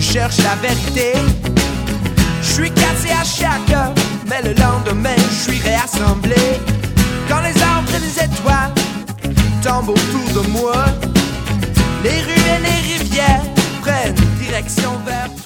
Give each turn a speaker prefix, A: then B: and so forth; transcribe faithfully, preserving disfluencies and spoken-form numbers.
A: cherche la vérité. Je suis cassé à chaque heure, mais le lendemain je suis réassemblé. Quand les arbres et les étoiles tombent autour de moi, les rues et les rivières prennent direction vers